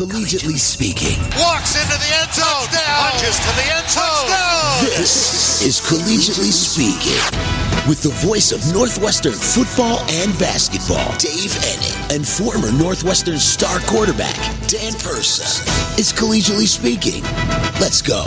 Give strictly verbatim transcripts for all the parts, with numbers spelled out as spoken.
Collegiately speaking. Walks into the end zone. Touchdown. Punches to the end zone. Touchdown. This is Collegiately Speaking. With the voice of Northwestern football and basketball, Dave Ennett, and former Northwestern star quarterback, Dan Persa. It's Collegiately Speaking. Let's go.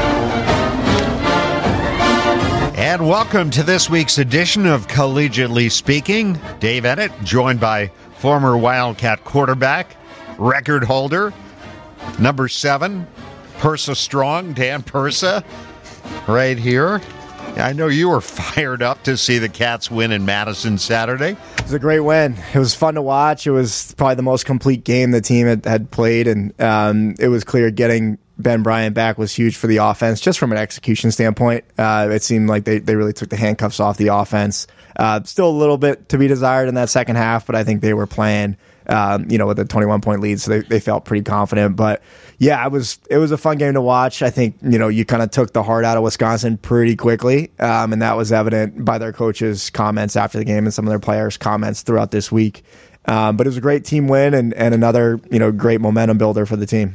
And welcome to this week's edition of Collegiately Speaking. Dave Ennett, joined by former Wildcat quarterback, record holder, number seven, Persa Strong, Dan Persa, right here. I know you were fired up to see the Cats win in Madison Saturday. It was a great win. It was fun to watch. It was probably the most complete game the team had, had played, and um, it was clear getting Ben Bryant back was huge for the offense, just from an execution standpoint. Uh, it seemed like they, they really took the handcuffs off the offense. Uh, still a little bit to be desired in that second half, but I think they were playing um, you know, with a twenty-one point lead, so they, they felt pretty confident. But yeah, it was it was a fun game to watch. I think, you know, you kind of took the heart out of Wisconsin pretty quickly, um, and that was evident by their coaches' comments after the game and some of their players' comments throughout this week. Um, but it was a great team win and, and another, you know, great momentum builder for the team.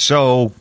So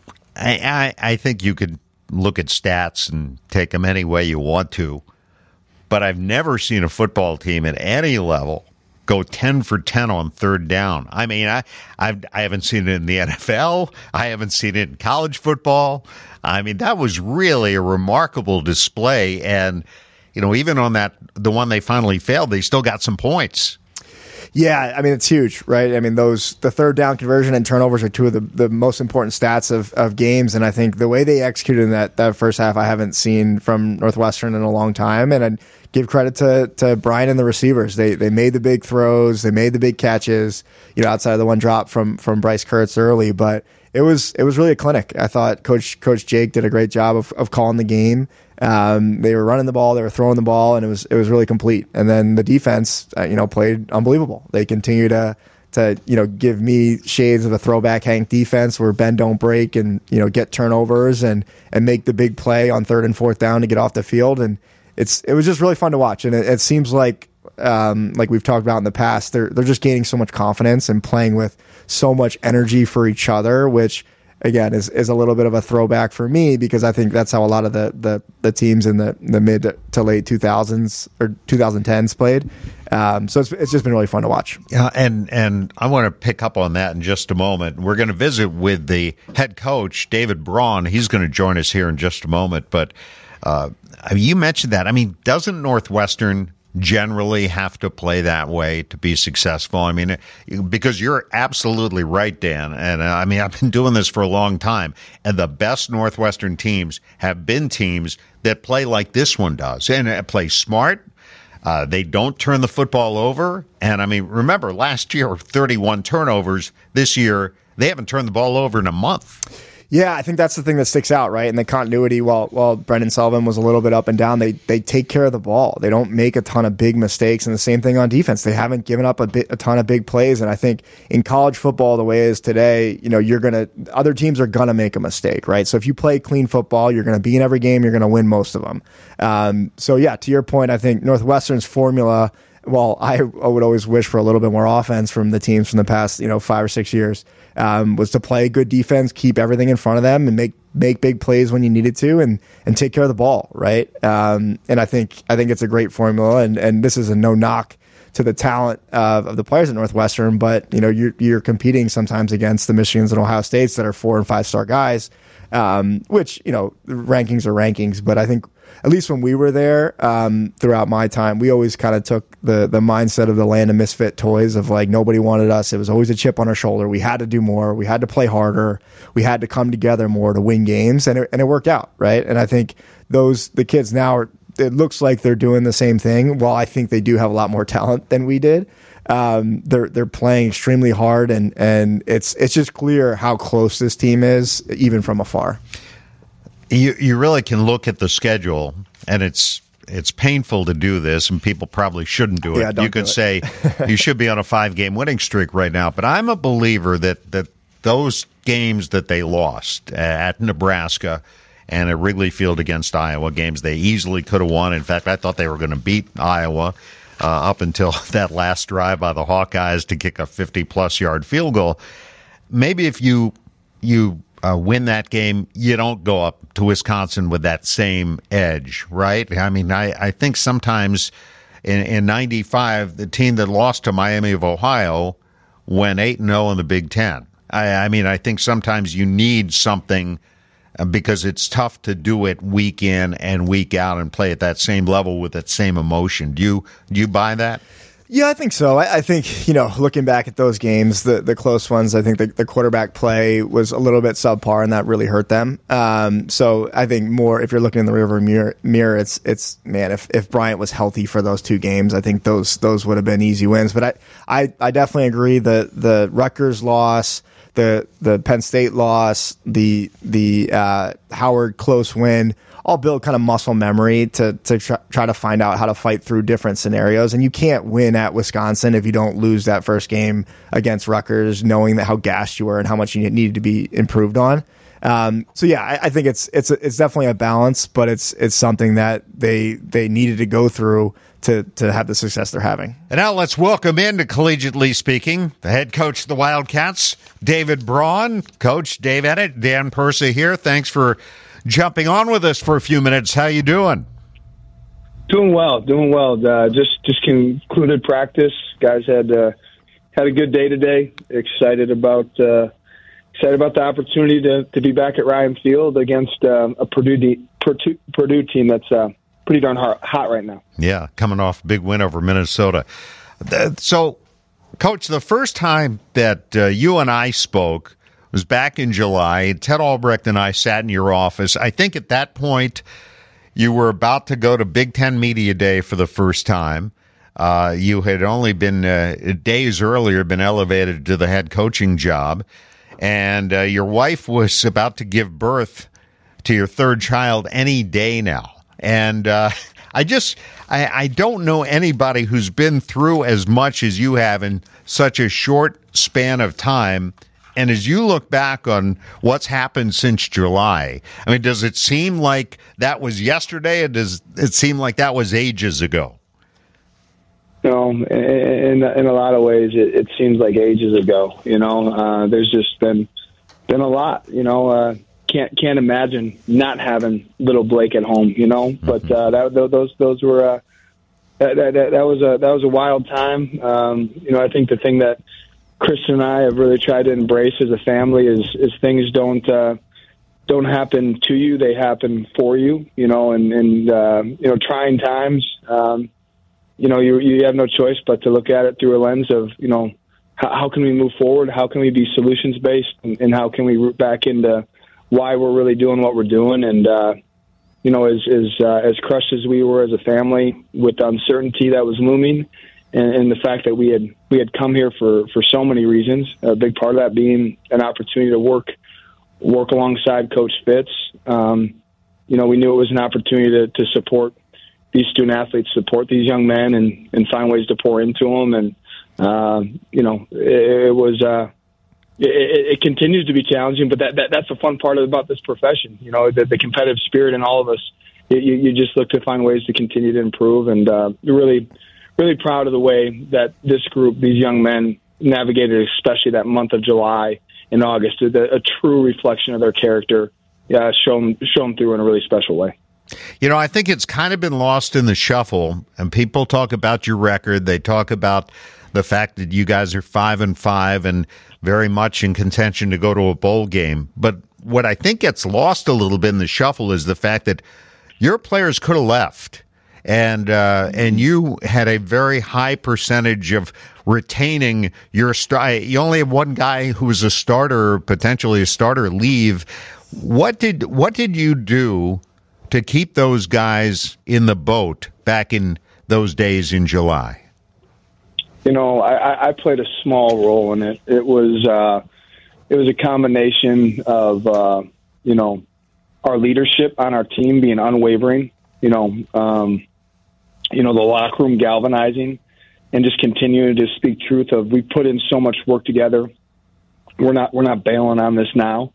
I, I, I think you could look at stats and take them any way you want to, but I've never seen a football team at any level go ten for ten on third down. I mean, I I've, I haven't seen it in the N F L. I haven't seen it in college football. I mean, that was really a remarkable display. And, you know, even on that, the one they finally failed, they still got some points. Yeah, I mean, it's huge, right? I mean, those the third down conversion and turnovers are two of the, the most important stats of, of games, and I think the way they executed in that, that first half I haven't seen from Northwestern in a long time, and I'd give credit to, to Brian and the receivers. They they made the big throws, they made the big catches, you know, outside of the one drop from, from Bryce Kurtz early, but it was it was really a clinic. I thought Coach Coach Jake did a great job of, of calling the game. Um, they were running the ball, they were throwing the ball, and it was it was really complete. And then the defense, uh, you know, played unbelievable. They continue to to you know give me shades of a throwback Hank defense where bend don't break and you know get turnovers and and make the big play on third and fourth down to get off the field. And it's it was just really fun to watch. And it, it seems like um, like we've talked about in the past, they're they're just gaining so much confidence and playing with so much energy for each other, which again is, is a little bit of a throwback for me because I think that's how a lot of the, the, the teams in the, the mid to late two thousands or twenty tens played. Um, so it's it's just been really fun to watch. Yeah, and and I want to pick up on that in just a moment. We're going to visit with the head coach, David Braun. He's going to join us here in just a moment. But uh, you mentioned that. I mean, doesn't Northwestern generally have to play that way to be successful? I mean, because you're absolutely right, Dan. And uh, I mean, I've been doing this for a long time, and the best Northwestern teams have been teams that play like this one does and uh, play smart. Uh, they don't turn the football over. And I mean, remember last year, thirty-one turnovers. This year, they haven't turned the ball over in a month. Yeah, I think that's the thing that sticks out, right? And the continuity, while while Brendan Sullivan was a little bit up and down, they they take care of the ball. They don't make a ton of big mistakes. And the same thing on defense. They haven't given up a, bit, a ton of big plays. And I think in college football, the way it is today, you know, you're going to, other teams are going to make a mistake, right? So if you play clean football, you're going to be in every game, you're going to win most of them. Um, so yeah, to your point, I think Northwestern's formula, well, I, I would always wish for a little bit more offense from the teams from the past, you know, five or six years, um, was to play good defense, keep everything in front of them, and make make big plays when you needed to, and and take care of the ball, right? Um, and I think I think it's a great formula, and and this is a no knock to the talent of, of the players at Northwestern, but you know, you're you're competing sometimes against the Michigans and Ohio States that are four and five star guys, um, which you know, rankings are rankings, but I think, at least when we were there, um, throughout my time, we always kind of took the the mindset of the land of misfit toys of like nobody wanted us. It was always a chip on our shoulder. We had to do more. We had to play harder. We had to come together more to win games, and it, and it worked out, right? And I think those the kids now are. It looks like they're doing the same thing. While I think they do have a lot more talent than we did, um, they're they're playing extremely hard, and and it's it's just clear how close this team is, even from afar. You you really can look at the schedule, and it's it's painful to do this, and people probably shouldn't do it. Yeah, don't you could do say you should be on a five-game winning streak right now, but I'm a believer that, that those games that they lost at Nebraska and at Wrigley Field against Iowa, games they easily could have won. In fact, I thought they were going to beat Iowa uh, up until that last drive by the Hawkeyes to kick a fifty-plus yard field goal. maybe if you you uh, win that game, you don't go up to Wisconsin with that same edge, right? I mean, I, I think sometimes in, in ninety-five, the team that lost to Miami of Ohio went eight and oh in the Big Ten. I, I mean, I think sometimes you need something uh, because it's tough to do it week in and week out and play at that same level with that same emotion. Do you do you buy that? Yeah, I think so. I, I think, you know, looking back at those games, the, the close ones, I think the, the quarterback play was a little bit subpar, and that really hurt them. Um, so I think more, if you're looking in the rearview mirror, mirror, it's, it's man, if, if Bryant was healthy for those two games, I think those those would have been easy wins. But I, I, I definitely agree that the Rutgers loss, the the Penn State loss, the the uh, Howard close win, all build kind of muscle memory to to try, try to find out how to fight through different scenarios. And you can't win at Wisconsin if you don't lose that first game against Rutgers, knowing that how gassed you were and how much you needed to be improved on. Um, so yeah, I, I think it's it's it's definitely a balance, but it's it's something that they they needed to go through to to have the success they're having. And now let's welcome in to Collegiately Speaking, the head coach of the Wildcats, David Braun. Coach Dave Ennett, Dan Persa here. Thanks for jumping on with us for a few minutes. How you doing? Doing well, doing well. Uh, just just concluded practice. Guys had uh, had a good day today. Excited about uh, excited about the opportunity to, to be back at Ryan Field against uh, a Purdue, de- Purdue Purdue team that's uh, pretty darn hot, hot right now. Yeah, coming off a big win over Minnesota. So, Coach, the first time that uh, you and I spoke was back in July. Ted Albrecht and I sat in your office. I think at that point you were about to go to Big Ten Media Day for the first time. Uh, you had only been uh, days earlier been elevated to the head coaching job, and uh, your wife was about to give birth to your third child any day now. And uh, I just I, I don't know anybody who's been through as much as you have in such a short span of time. And as you look back on what's happened since July, I mean, does it seem like that was yesterday, or does it seem like that was ages ago? No, in in a lot of ways, it, it seems like ages ago. You know, uh, there's just been been a lot. You know, uh, can't can't imagine not having little Blake at home. You know, mm-hmm. but uh, that, those those were uh, that, that that was a that was a wild time. Um, you know, I think the thing that Kristen and I have really tried to embrace as a family is, is things don't uh, don't happen to you; they happen for you. You know, and and uh, you know, trying times. Um, you know, you you have no choice but to look at it through a lens of, you know, how, how can we move forward? How can we be solutions based, and, and how can we root back into why we're really doing what we're doing? And uh, you know, as as uh, as crushed as we were as a family with the uncertainty that was looming. And, and the fact that we had we had come here for, for so many reasons, a big part of that being an opportunity to work work alongside Coach Fitz. Um, you know, we knew it was an opportunity to, to support these student athletes, support these young men, and, and find ways to pour into them. And uh, you know, it, it was uh, it, it continues to be challenging, but that, that that's the fun part about this profession. You know, the, the competitive spirit in all of us. You, you just look to find ways to continue to improve, and uh, really. Really proud of the way that this group, these young men, navigated, especially that month of July and August. A, a true reflection of their character, yeah, shown shown through in a really special way. You know, I think it's kind of been lost in the shuffle, and people talk about your record. They talk about the fact that you guys are five and five and very much in contention to go to a bowl game. But what I think gets lost a little bit in the shuffle is the fact that your players could have left. And uh, and you had a very high percentage of retaining your star. You only have one guy who was a starter, potentially a starter, leave. What did what did you do to keep those guys in the boat back in those days in July? You know, I, I played a small role in it. It was uh, it was a combination of uh, you know, our leadership on our team being unwavering. You know. Um, you know, the locker room galvanizing and just continuing to speak truth of, we put in so much work together. We're not, we're not bailing on this now.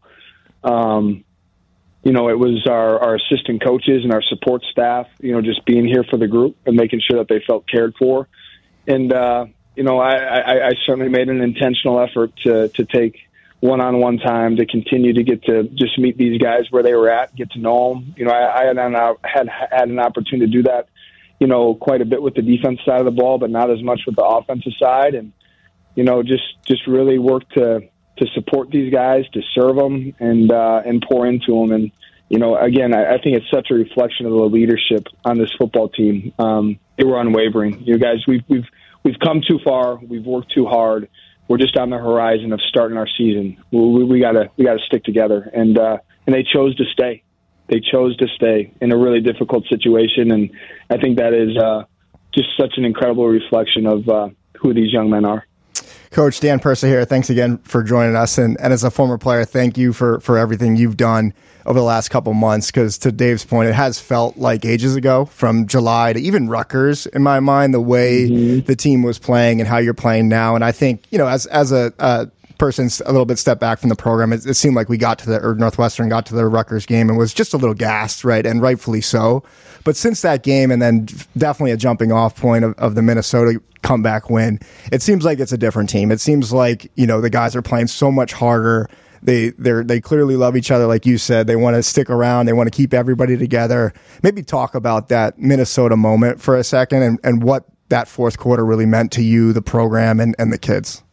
Um, you know, it was our, our assistant coaches and our support staff, you know, just being here for the group and making sure that they felt cared for. And, uh, you know, I, I, I certainly made an intentional effort to, to take one-on-one time to continue to get to just meet these guys where they were at, get to know them. You know, I, I had, an, had had an opportunity to do that, you know, quite a bit with the defense side of the ball, but not as much with the offensive side. And, you know, just, just really work to, to support these guys, to serve them and, uh, and pour into them. And, you know, again, I, I think it's such a reflection of the leadership on this football team. Um, they were unwavering. You guys, we've, we've, we've come too far. We've worked too hard. We're just on the horizon of starting our season. We, we, we gotta, we gotta stick together. And, uh, and they chose to stay. They chose to stay in a really difficult situation. And I think that is, uh, just such an incredible reflection of, uh, who these young men are. Coach Dan Persa here. Thanks again for joining us. And, and as a former player, thank you for, for everything you've done over the last couple months. Because to Dave's point, it has felt like ages ago, from July to even Rutgers, in my mind, the way mm-hmm. the team was playing and how you're playing now. And I think, you know, as as a, a person a little bit step back from the program, it, it seemed like we got to the, or Northwestern got to the Rutgers game and was just a little gassed, right? And rightfully so. But since that game, and then definitely a jumping off point of, of the Minnesota comeback win, it seems like it's a different team. It seems like, you know, the guys are playing so much harder. They they they clearly love each other, like you said. They want to stick around. They want to keep everybody together. Maybe talk about that Minnesota moment for a second, and, and what that fourth quarter really meant to you, the program, and, and the kids.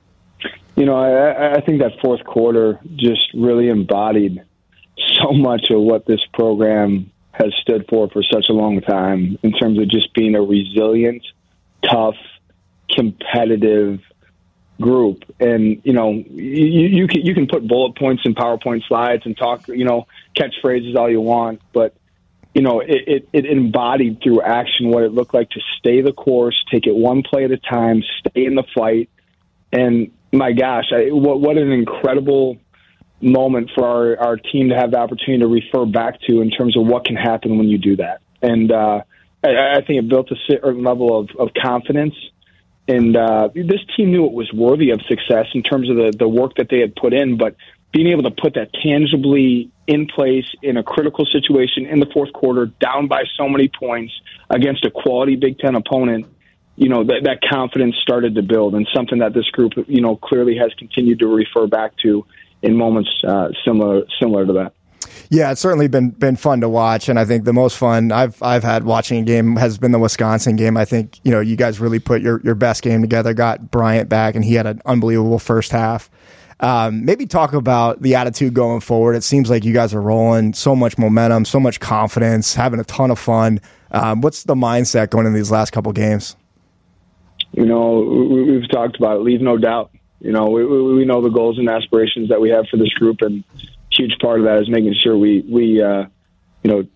You know, I, I think that fourth quarter just really embodied so much of what this program has stood for for such a long time, in terms of just being a resilient, tough, competitive group. And, you know, you, you can, you can put bullet points in PowerPoint slides and talk, you know, catchphrases all you want, but, you know, it, it, it embodied through action what it looked like to stay the course, take it one play at a time, stay in the fight. And my gosh, I, what, what an incredible moment for our, our team to have the opportunity to refer back to, in terms of what can happen when you do that. And uh, I, I think it built a certain level of, of confidence. And uh, this team knew it was worthy of success in terms of the, the work that they had put in, but being able to put that tangibly in place in a critical situation in the fourth quarter, down by so many points against a quality Big Ten opponent, you know, that, that confidence started to build, and something that this group, you know, clearly has continued to refer back to in moments uh, similar similar to that. Yeah, it's certainly been been fun to watch, and I think the most fun I've I've had watching a game has been the Wisconsin game. I think, you know, you guys really put your, your best game together, got Bryant back, and he had an unbelievable first half. Um, maybe talk about the attitude going forward. It seems like you guys are rolling, so much momentum, so much confidence, having a ton of fun. Um, what's the mindset going into these last couple games? You know, we, we've talked about it, leave no doubt. You know, we, we, we know the goals and aspirations that we have for this group, and a huge part of that is making sure we, we uh, you know,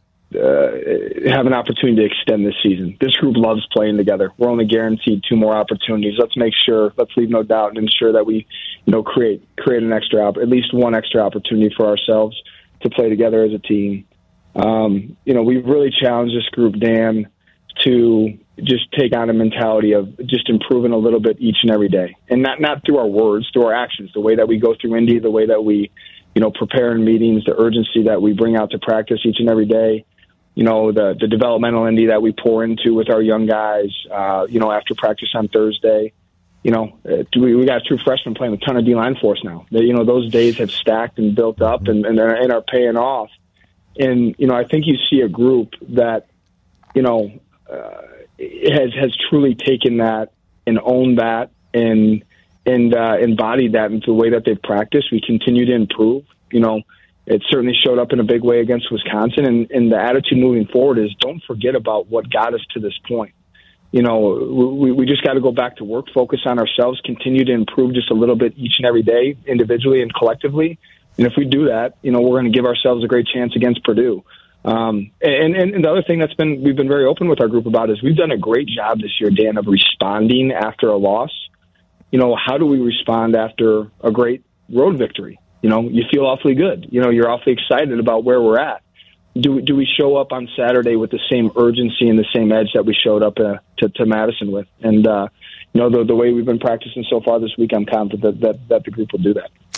uh, have an opportunity to extend this season. This group loves playing together. We're only guaranteed two more opportunities. Let's make sure, let's leave no doubt and ensure that we, you know, create create an extra, at least one extra opportunity for ourselves to play together as a team. Um, you know, we've really challenged this group, Dan, to just take on a mentality of just improving a little bit each and every day, and not not through our words, through our actions, the way that we go through Indy, the way that we, you know, prepare in meetings, the urgency that we bring out to practice each and every day. You know, the, the developmental Indy that we pour into with our young guys, uh, you know, after practice on Thursday. You know, we, we got a true freshman playing a ton of D-line for us now. They, you know, those days have stacked and built up and, and, are, and are paying off. And, you know, I think you see a group that, you know, uh, has has truly taken that and owned that and and uh, embodied that into the way that they've practiced. We continue to improve. You know, it certainly showed up in a big way against Wisconsin, and, and the attitude moving forward is don't forget about what got us to this point. You know, we, we just got to go back to work, focus on ourselves, continue to improve just a little bit each and every day, individually and collectively. And if we do that, you know, we're going to give ourselves a great chance against Purdue. Um, and, and, and the other thing that's been, we've been very open with our group about is we've done a great job this year, Dan, of responding after a loss. You know, how do we respond after a great road victory? You know, you feel awfully good. You know, you're awfully excited about where we're at. Do, do we show up on Saturday with the same urgency and the same edge that we showed up uh, to, to Madison with? And, uh, you know, the, the way we've been practicing so far this week, I'm confident that, that, that the group will do that.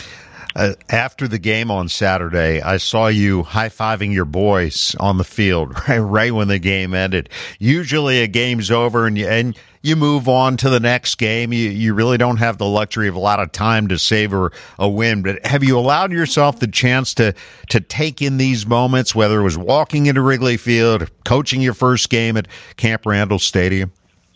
Uh, after the game on Saturday, I saw you high-fiving your boys on the field right, right when the game ended. Usually a game's over and you, and you move on to the next game. You, you really don't have the luxury of a lot of time to savor a win. But have you allowed yourself the chance to, to take in these moments, whether it was walking into Wrigley Field, coaching your first game at Camp Randall Stadium?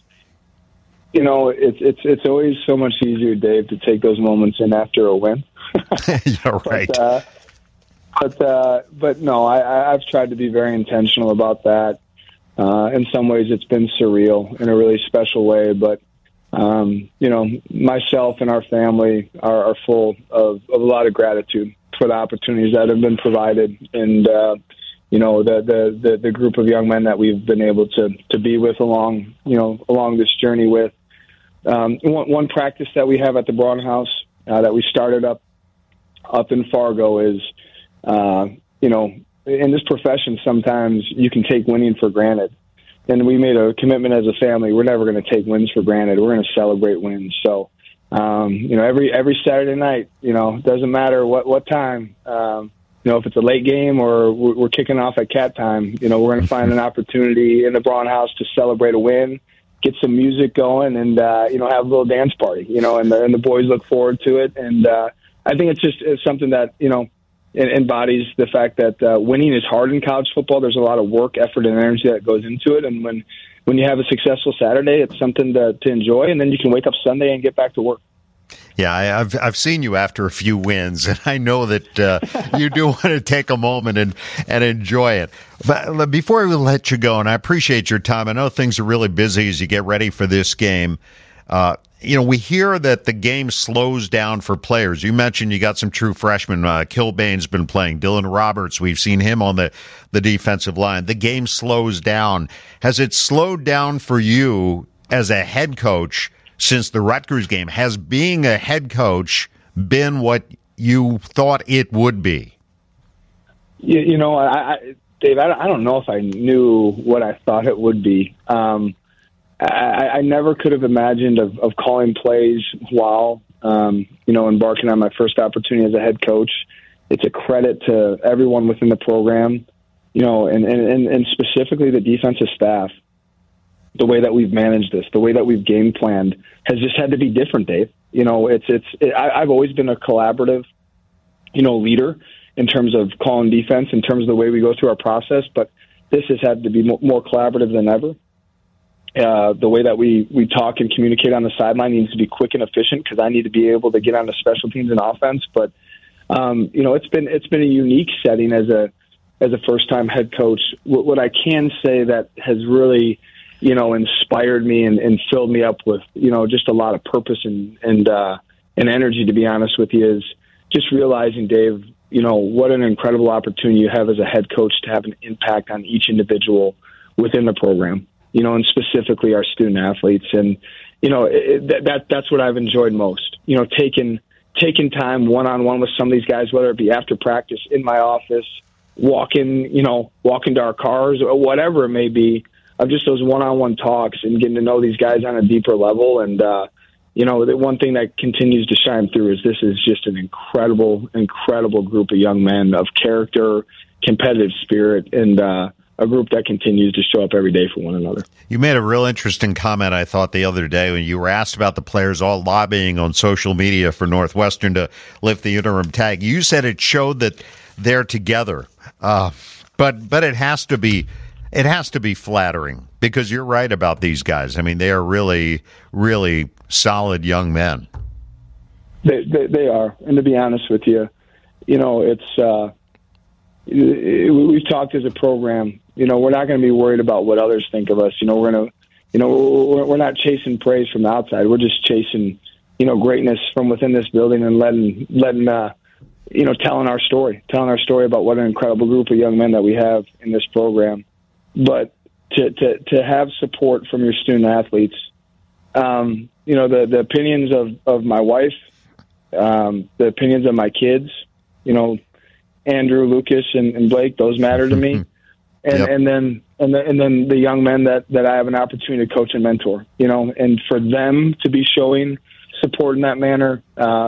You know, it's it's it's always so much easier, Dave, to take those moments in after a win. Yeah, right. But, uh, but, uh, but no, I, I've tried to be very intentional about that. Uh, in some ways, it's been surreal in a really special way. But, um, you know, myself and our family are, are full of, of a lot of gratitude for the opportunities that have been provided. And, uh, you know, the, the, the, the group of young men that we've been able to, to be with along, you know, along this journey with. Um, one, one practice that we have at the Braun House uh, that we started up up in Fargo is, uh, you know, in this profession, sometimes you can take winning for granted. And we made a commitment as a family. We're never going to take wins for granted. We're going to celebrate wins. So, um, you know, every every Saturday night, you know, doesn't matter what, what time, um, you know, if it's a late game or we're, we're kicking off at cat time, you know, we're going to find an opportunity in the Braun House to celebrate a win, get some music going, and, uh, you know, have a little dance party, you know, and the, and the boys look forward to it. And, uh, I think it's just it's something that, you know, embodies the fact that uh, winning is hard in college football. There's a lot of work, effort, and energy that goes into it. And when, when you have a successful Saturday, it's something to, to enjoy, and then you can wake up Sunday and get back to work. Yeah, I, I've I've seen you after a few wins, and I know that uh, you do want to take a moment and, and enjoy it. But before we let you go, and I appreciate your time, I know things are really busy as you get ready for this game. Uh, you know, we hear that the game slows down for players. You mentioned you got some true freshmen. Uh, Kilbane's been playing. Dylan Roberts, we've seen him on the, the defensive line. The game slows down. Has it slowed down for you as a head coach since the Rutgers game? Has being a head coach been what you thought it would be? You, you know, I, I, Dave, I, I don't know if I knew what I thought it would be. Um, I, I never could have imagined of, of calling plays while, um, you know, embarking on my first opportunity as a head coach. It's a credit to everyone within the program, you know, and, and, and specifically the defensive staff. The way that we've managed this, the way that we've game planned has just had to be different, Dave. You know, it's, it's, it, I, I've always been a collaborative, you know, leader in terms of calling defense, in terms of the way we go through our process, but this has had to be more, more collaborative than ever. Uh, the way that we, we talk and communicate on the sideline needs to be quick and efficient because I need to be able to get on the special teams and offense. But, um, you know, it's been, it's been a unique setting as a, as a first time head coach. What, what I can say that has really, you know, inspired me and, and filled me up with, you know, just a lot of purpose and, and, uh, and energy, to be honest with you, is just realizing, Dave, you know, what an incredible opportunity you have as a head coach to have an impact on each individual within the program. You know, and specifically our student athletes. And, you know, it, that that's what I've enjoyed most, you know, taking, taking time one-on-one with some of these guys, whether it be after practice, in my office, walking, you know, walking to our cars or whatever it may be, of just those one-on-one talks and getting to know these guys on a deeper level. And, uh, you know, the one thing that continues to shine through is this is just an incredible, incredible group of young men of character, competitive spirit, and, uh, a group that continues to show up every day for one another. You made a real interesting comment, I thought, the other day when you were asked about the players all lobbying on social media for Northwestern to lift the interim tag. You said it showed that they're together, uh, but but it has to be it has to be flattering because you're right about these guys. I mean, they are really, really solid young men. They they, they are, and to be honest with you, you know, it's uh, it, we've talked as a program. You know, we're not going to be worried about what others think of us. You know, we're going to, you know, we're, we're not chasing praise from the outside. We're just chasing, you know, greatness from within this building and letting, letting, uh, you know, telling our story, telling our story about what an incredible group of young men that we have in this program. But to, to, to have support from your student athletes, um, you know, the, the opinions of, of my wife, um, the opinions of my kids, you know, Andrew, Lucas, and, and Blake, those matter to me. And, yep. and then and, the, and then the young men that, that I have an opportunity to coach and mentor, you know, and for them to be showing support in that manner, uh,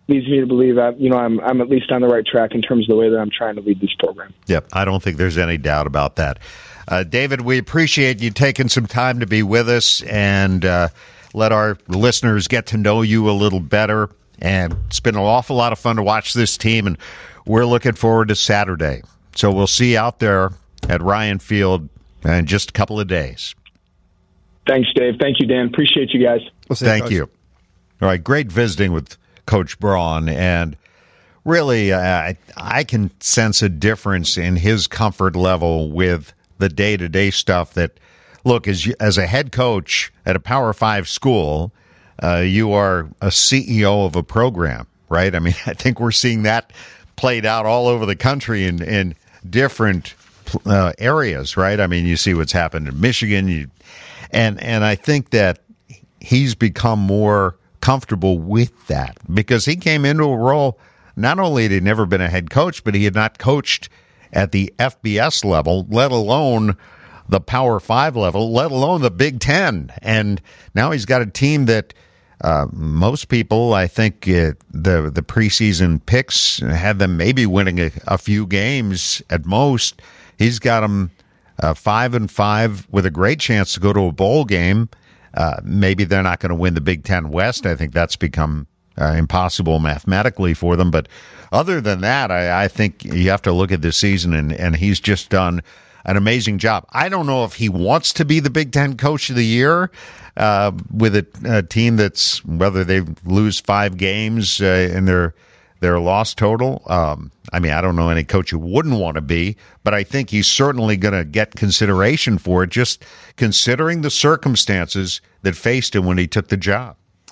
leads me to believe that, you know, I'm I'm at least on the right track in terms of the way that I'm trying to lead this program. Yep, I don't think there's any doubt about that. Uh, David, we appreciate you taking some time to be with us and uh, let our listeners get to know you a little better. And it's been an awful lot of fun to watch this team, and we're looking forward to Saturday. So we'll see you out there at Ryan Field in just a couple of days. Thanks, Dave. Thank you, Dan. Appreciate you guys. We'll see Thank Coach. you. All right, great visiting with Coach Braun, and really uh, I, I can sense a difference in his comfort level with the day-to-day stuff that, look, as, you, as a head coach at a Power Five school, uh, you are a C E O of a program, right? I mean, I think we're seeing that played out all over the country in, in different uh, areas, right? I mean, you see what's happened in Michigan, you, and and I think that he's become more comfortable with that because he came into a role, not only had he never been a head coach, but he had not coached at the F B S level, let alone the Power Five level, let alone the Big Ten. And now he's got a team that uh, most people, I think, uh, the the preseason picks had them maybe winning a, a few games at most. He's got them uh, five and five with a great chance to go to a bowl game. Uh, maybe they're not going to win the Big Ten West. I think that's become uh, impossible mathematically for them. But other than that, I, I think you have to look at this season, and, and he's just done an amazing job. I don't know if he wants to be the Big Ten Coach of the Year uh, with a, a team that's, whether they lose five games uh, in their their loss total. Um, I mean, I don't know any coach who wouldn't want to be, but I think he's certainly going to get consideration for it, just considering the circumstances that faced him when he took the job.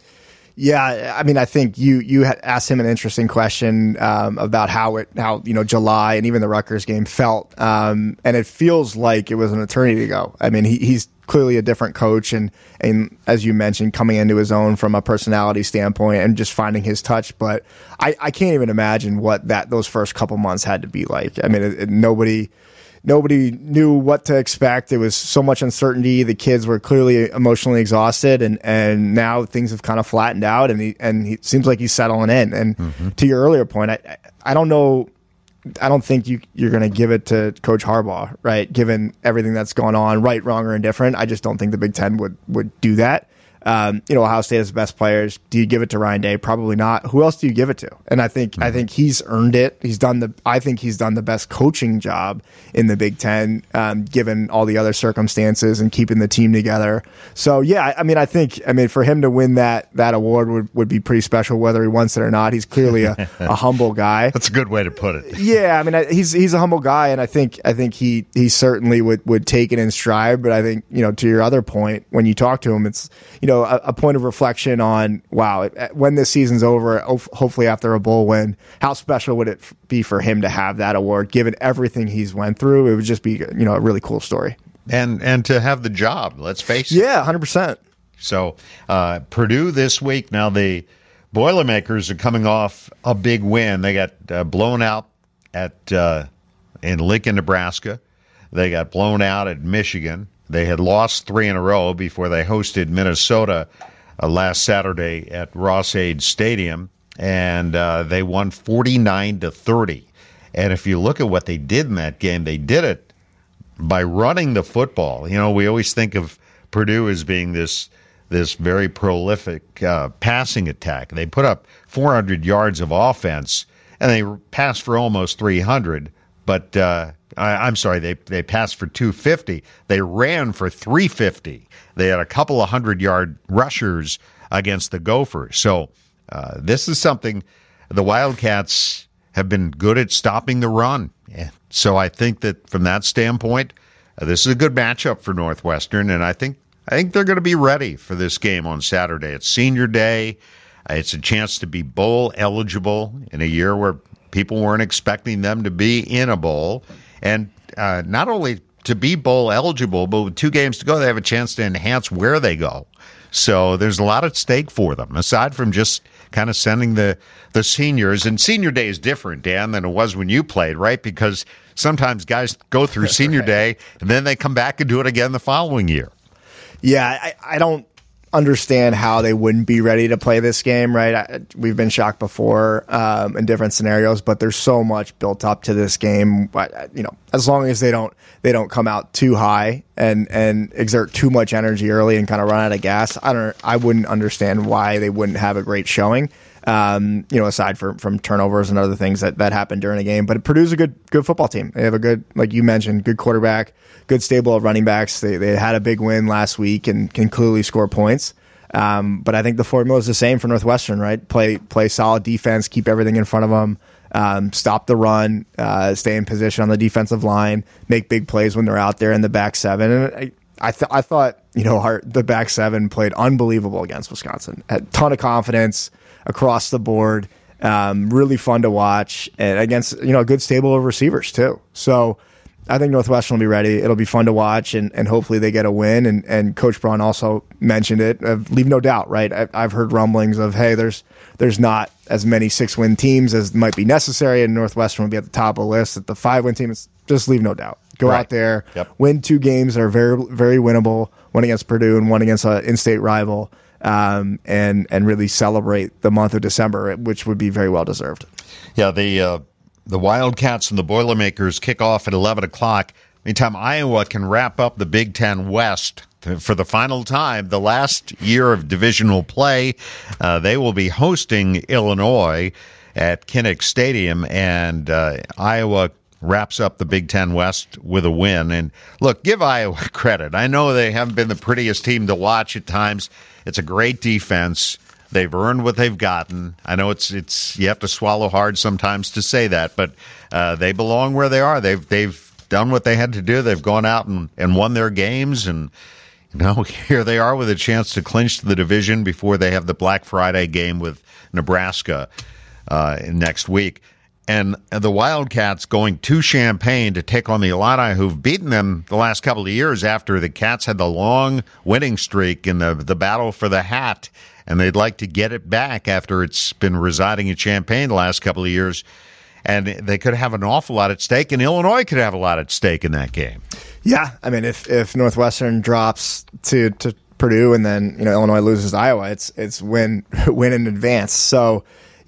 Yeah, I mean, I think you you had asked him an interesting question um, about how it how you know July and even the Rutgers game felt, um, and it feels like it was an eternity ago. I mean, he, he's clearly a different coach, and and as you mentioned, coming into his own from a personality standpoint and just finding his touch. But I, I can't even imagine what that those first couple months had to be like. I mean, it, it, nobody. Nobody knew what to expect. There was so much uncertainty. The kids were clearly emotionally exhausted, and, and now things have kind of flattened out, and he and he it seems like he's settling in. And mm-hmm. to your earlier point, I I don't know, I don't think you you're going to give it to Coach Harbaugh, right? Given everything that's gone on, right, wrong, or indifferent, I just don't think the Big Ten would would do that. Um, you know, Ohio State has the best players. Do you give it to Ryan Day? Probably not. Who else do you give it to? And I think mm-hmm. I think he's earned it. He's done the. I think he's done the best coaching job in the Big Ten, um, given all the other circumstances and keeping the team together. So yeah, I, I mean, I think I mean for him to win that that award would, would be pretty special, whether he wants it or not. He's clearly a, a humble guy. That's a good way to put it. Yeah, I mean, I, he's he's a humble guy, and I think I think he he certainly would, would take it in stride. But I think, you know, to your other point, when you talk to him, it's, you know, a, a point of reflection on, wow, when this season's over, hopefully after a bowl win, how special would it be for him to have that award, given everything he's went through? It would just be, you know, a really cool story. And and to have the job, let's face it. Yeah, one hundred percent. So uh, Purdue this week, now the Boilermakers are coming off a big win. They got uh, blown out at uh, in Lincoln, Nebraska. They got blown out at Michigan. They had lost three in a row before they hosted Minnesota uh, last Saturday at Ross-Ade Stadium, and uh, they won forty-nine to thirty. And if you look at what they did in that game, they did it by running the football. You know, we always think of Purdue as being this this very prolific uh, passing attack. They put up four hundred yards of offense, and they passed for almost three hundred. But uh, I, I'm sorry, they they passed for two fifty. They ran for three fifty. They had a couple of hundred-yard rushers against the Gophers. So uh, this is something the Wildcats have been good at stopping the run. Yeah. So I think that from that standpoint, uh, this is a good matchup for Northwestern, and I think I think they're going to be ready for this game on Saturday. It's Senior Day. Uh, it's a chance to be bowl eligible in a year where people weren't expecting them to be in a bowl. And uh, not only to be bowl eligible, but with two games to go, they have a chance to enhance where they go. So there's a lot at stake for them, aside from just kind of sending the, the seniors. And Senior Day is different, Dan, than it was when you played, right? Because sometimes guys go through Senior right. Day, and then they come back and do it again the following year. Yeah, I, I don't understand how they wouldn't be ready to play this game, right? I, we've been shocked before um, in different scenarios, but there's so much built up to this game. You know, as long as they don't they don't come out too high and and exert too much energy early and kind of run out of gas, I don't. I wouldn't understand why they wouldn't have a great showing. Um, you know, aside from, from turnovers and other things that, that happen during a game. But Purdue's a good good football team. They have a good, like you mentioned, good quarterback, good stable of running backs. They they had a big win last week and can clearly score points. Um, but I think the formula is the same for Northwestern, right? Play play solid defense, keep everything in front of them, um, stop the run, uh, stay in position on the defensive line, make big plays when they're out there in the back seven. And I I, th- I thought, you know, our, the back seven played unbelievable against Wisconsin. Had a ton of confidence across the board, um, really fun to watch, and against, you know, a good stable of receivers too. So I think Northwestern will be ready. It'll be fun to watch, and, and hopefully they get a win. And, and Coach Braun also mentioned it. Uh, leave no doubt, right? I, I've heard rumblings of, hey, there's there's not as many six-win teams as might be necessary, and Northwestern will be at the top of the list. At the five-win team, it's just leave no doubt. Go right out there, yep. Win two games that are very, very winnable, one against Purdue and one against an in-state rival. Um, and and really celebrate the month of December, which would be very well deserved. Yeah, the uh, the Wildcats and the Boilermakers kick off at eleven o'clock. Meantime, Iowa can wrap up the Big Ten West for the final time. The last year of divisional play, uh, they will be hosting Illinois at Kinnick Stadium, and uh, Iowa wraps up the Big Ten West with a win. And look, give Iowa credit. I know they haven't been the prettiest team to watch at times. It's a great defense. They've earned what they've gotten. I know it's it's you have to swallow hard sometimes to say that, but uh, they belong where they are. They've they've done what they had to do. They've gone out and, and won their games, and you know, here they are with a chance to clinch the division before they have the Black Friday game with Nebraska uh, next week. And the Wildcats going to Champaign to take on the Illini, who've beaten them the last couple of years after the Cats had the long winning streak in the, the battle for the hat. And they'd like to get it back after it's been residing in Champaign the last couple of years. And they could have an awful lot at stake, and Illinois could have a lot at stake in that game. Yeah, I mean, if, if Northwestern drops to, to Purdue and then, you know, Illinois loses to Iowa, it's it's win win in advance. So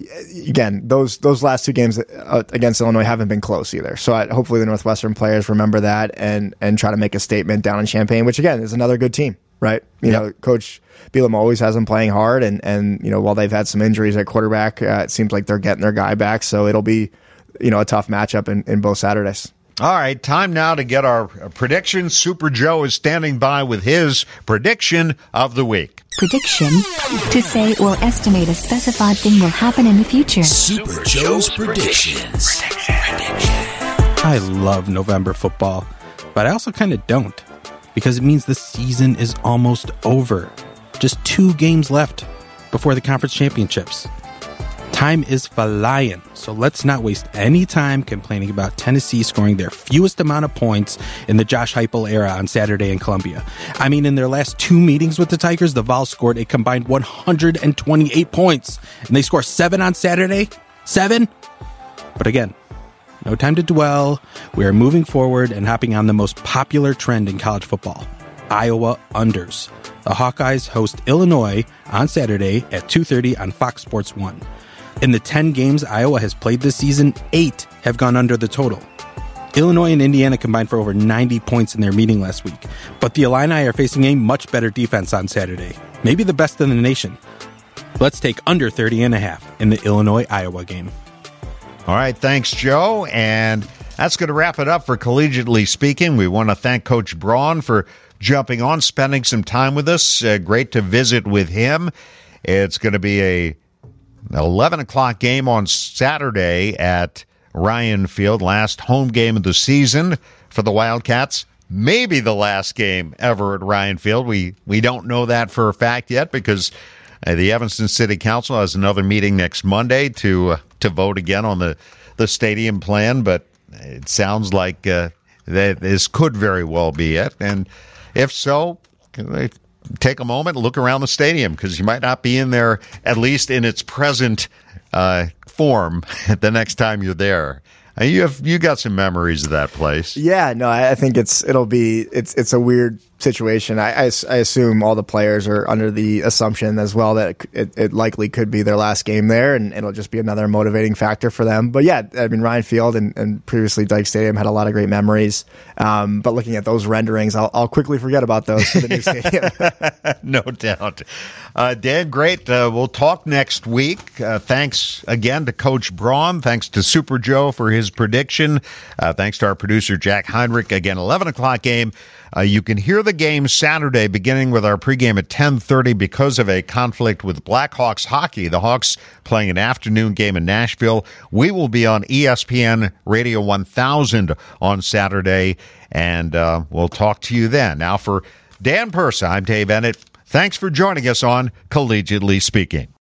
again, those those last two games against Illinois haven't been close either. So I, hopefully the Northwestern players remember that and and try to make a statement down in Champaign, which again is another good team, right? You yep. know, Coach Bielema always has them playing hard, and and you know, while they've had some injuries at quarterback, uh, it seems like they're getting their guy back. So it'll be, you know, a tough matchup in, in both Saturdays. All right, time now to get our predictions. Super Joe is standing by with his prediction of the week. Prediction: to say or estimate a specified thing will happen in the future. Super Joe's predictions. Prediction. I love November football, but I also kind of don't, because it means the season is almost over. Just two games left before the conference championships. Time is flying, so let's not waste any time complaining about Tennessee scoring their fewest amount of points in the Josh Heupel era on Saturday in Columbia. I mean, in their last two meetings with the Tigers, the Vols scored a combined one hundred twenty-eight points, and they score seven on Saturday. Seven? But again, no time to dwell. We are moving forward and hopping on the most popular trend in college football: Iowa unders. The Hawkeyes host Illinois on Saturday at two thirty on Fox Sports one. In the ten games Iowa has played this season, eight have gone under the total. Illinois and Indiana combined for over ninety points in their meeting last week, but the Illini are facing a much better defense on Saturday, maybe the best in the nation. Let's take under thirty and a half in the Illinois-Iowa game. All right, thanks, Joe, and that's going to wrap it up for Collegiately Speaking. We want to thank Coach Braun for jumping on, spending some time with us. Uh, great to visit with him. It's going to be a eleven o'clock game on Saturday at Ryan Field, last home game of the season for the Wildcats. Maybe the last game ever at Ryan Field. We we don't know that for a fact yet, because uh, the Evanston City Council has another meeting next Monday to uh, to vote again on the, the stadium plan, but it sounds like uh, that this could very well be it. And if so, take a moment and look around the stadium, because you might not be in there, at least in its present uh, form, the next time you're there. You have you got some memories of that place. Yeah, no, I think it's it'll be it's it's a weird situation. I, I, I assume all the players are under the assumption as well that it, it likely could be their last game there, and it'll just be another motivating factor for them. But yeah, I mean, Ryan Field and, and previously Dyke Stadium had a lot of great memories. Um, but looking at those renderings, I'll, I'll quickly forget about those for the new stadium. No doubt. Uh, Dan, great. Uh, we'll talk next week. Uh, thanks again to Coach Braun. Thanks to Super Joe for his prediction. Uh, thanks to our producer, Jack Heinrich. Again, eleven o'clock game. Uh, you can hear the game Saturday, beginning with our pregame at ten thirty because of a conflict with Blackhawks hockey. The Hawks playing an afternoon game in Nashville. We will be on E S P N Radio one thousand on Saturday, and uh, we'll talk to you then. Now, for Dan Persa, I'm Dave Ennett. Thanks for joining us on Collegiately Speaking.